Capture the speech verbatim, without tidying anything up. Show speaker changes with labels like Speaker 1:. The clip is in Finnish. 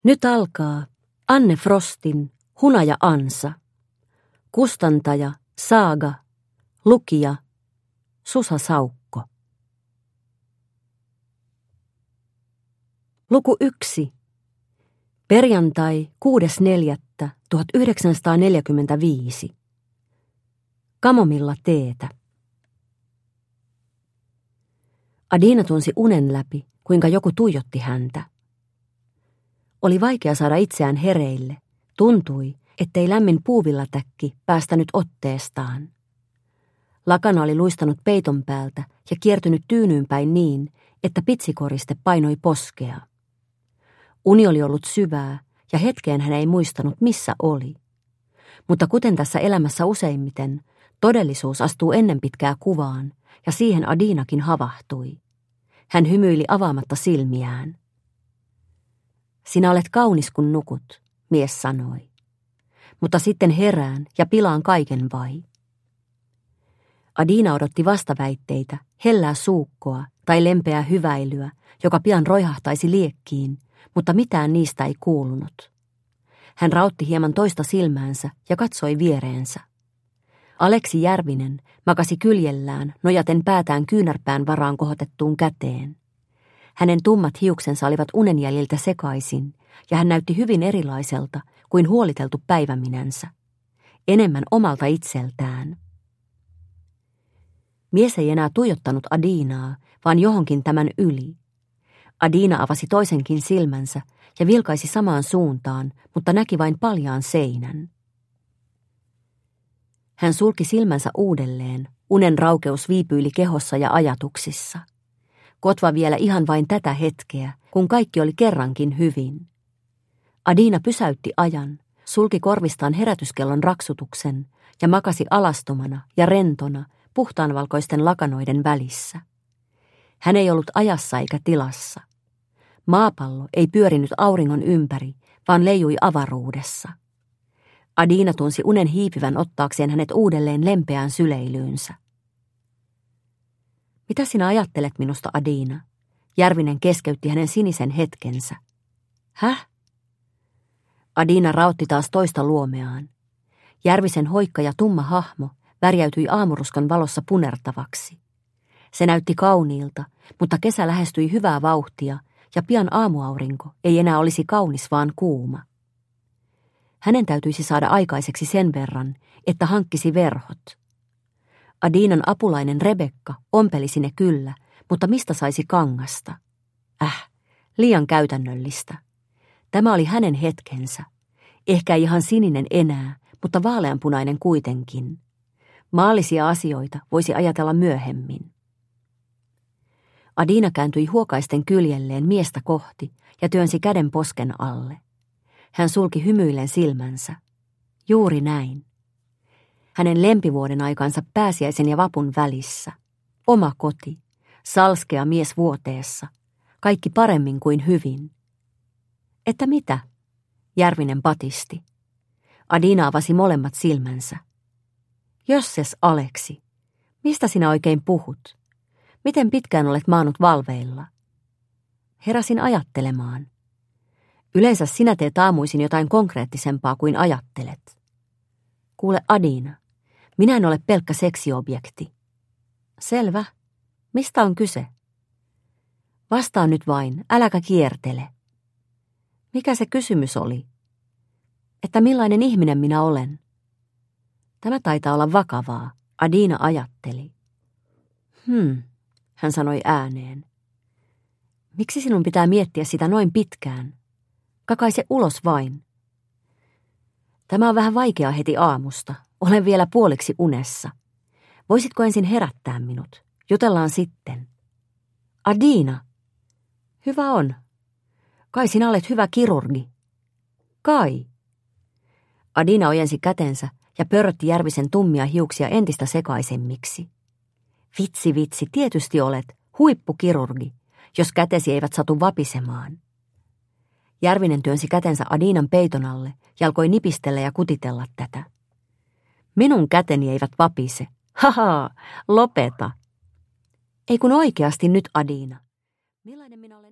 Speaker 1: Nyt alkaa Anne Frostin Hunaja Ansa. Kustantaja Saaga. Lukija Susa Saukko. Luku yksi. Perjantai kuudes neljättä tuhatyhdeksänsataaneljäkymmentäviisi. Kamomilla teetä. Adina tunsi unen läpi, kuinka joku tuijotti häntä. Oli vaikea saada itseään hereille. Tuntui, ettei lämmin puuvillatäkki päästänyt otteestaan. Lakana oli luistanut peiton päältä ja kiertynyt tyynyyn päin niin, että pitsikoriste painoi poskea. Uni oli ollut syvää ja hetkeen hän ei muistanut, missä oli. Mutta kuten tässä elämässä useimmiten, todellisuus astuu ennen pitkää kuvaan ja siihen Adinakin havahtui. Hän hymyili avaamatta silmiään. Sinä olet kaunis kun nukut, mies sanoi. Mutta sitten herään ja pilaan kaiken vai? Adina odotti vastaväitteitä, hellää suukkoa tai lempeää hyväilyä, joka pian roihahtaisi liekkiin, mutta mitään niistä ei kuulunut. Hän rautti hieman toista silmäänsä ja katsoi viereensä. Aleksi Järvinen makasi kyljellään, nojaten päätään kyynärpään varaan kohotettuun käteen. Hänen tummat hiuksensa olivat unenjäljiltä sekaisin, ja hän näytti hyvin erilaiselta kuin huoliteltu päiväminänsä. Enemmän omalta itseltään. Mies ei enää tuijottanut Adinaa, vaan johonkin tämän yli. Adina avasi toisenkin silmänsä ja vilkaisi samaan suuntaan, mutta näki vain paljaan seinän. Hän sulki silmänsä uudelleen, unen raukeus viipyili kehossa ja ajatuksissa. Kotva vielä ihan vain tätä hetkeä, kun kaikki oli kerrankin hyvin. Adina pysäytti ajan, sulki korvistaan herätyskellon raksutuksen ja makasi alastomana ja rentona puhtaanvalkoisten lakanoiden välissä. Hän ei ollut ajassa eikä tilassa. Maapallo ei pyörinyt auringon ympäri, vaan leijui avaruudessa. Adina tunsi unen hiipivän ottaakseen hänet uudelleen lempeään syleilyynsä. Mitä sinä ajattelet minusta, Adina? Järvinen keskeytti hänen sinisen hetkensä. Häh? Adina rautti taas toista luomeaan. Järvisen hoikka ja tumma hahmo värjäytyi aamuruskan valossa punertavaksi. Se näytti kauniilta, mutta kesä lähestyi hyvää vauhtia ja pian aamuaurinko ei enää olisi kaunis vaan kuuma. Hänen täytyisi saada aikaiseksi sen verran, että hankkisi verhot. Adinan apulainen Rebekka ompelisi ne kyllä, mutta mistä saisi kangasta? Äh, liian käytännöllistä. Tämä oli hänen hetkensä. Ehkä ei ihan sininen enää, mutta vaaleanpunainen kuitenkin. Maallisia asioita voisi ajatella myöhemmin. Adina kääntyi huokaisten kyljelleen miestä kohti ja työnsi käden posken alle. Hän sulki hymyillen silmänsä. Juuri näin. Hänen lempivuoden aikansa pääsiäisen ja vapun välissä. Oma koti, salskea mies vuoteessa. Kaikki paremmin kuin hyvin. Että mitä? Järvinen patisti. Adina avasi molemmat silmänsä. Jösses, Aleksi, mistä sinä oikein puhut? Miten pitkään olet maannut valveilla? Heräsin ajattelemaan. Yleensä sinä teet aamuisin jotain konkreettisempaa kuin ajattelet. Kuule, Adina, minä en ole pelkkä seksiobjekti. Selvä. Mistä on kyse? Vastaa nyt vain, äläkä kiertele. Mikä se kysymys oli? Että millainen ihminen minä olen? Tämä taitaa olla vakavaa, Adina ajatteli. Hmm, hän sanoi ääneen. Miksi sinun pitää miettiä sitä noin pitkään? Kakaise ulos vain. Tämä on vähän vaikeaa heti aamusta. Olen vielä puoliksi unessa. Voisitko ensin herättää minut? Jutellaan sitten. Adina. Hyvä on. Kai sinä olet hyvä kirurgi. Kai. Adina ojensi kätensä ja pörrötti Järvisen tummia hiuksia entistä sekaisemmiksi. Vitsi, vitsi, tietysti olet huippukirurgi, jos kätesi eivät satu vapisemaan. Järvinen työnsi kätensä Adinan peiton alle ja alkoi nipistellä ja kutitella tätä. Minun käteni eivät vapise. Haha, lopeta. Ei kun oikeasti nyt, Adina. Millainen minä olen